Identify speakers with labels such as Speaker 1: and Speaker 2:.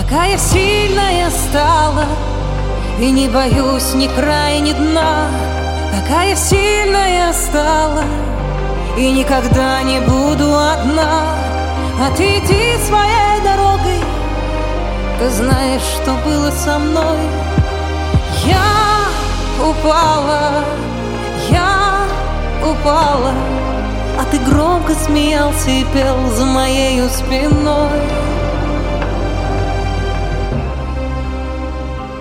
Speaker 1: Какая сильная стала, и не боюсь ни края, ни дна. Какая сильная стала, и никогда не буду одна. А ты иди своей дорогой, ты знаешь, что было со мной. Я упала, а ты громко смеялся и пел за моею спиной.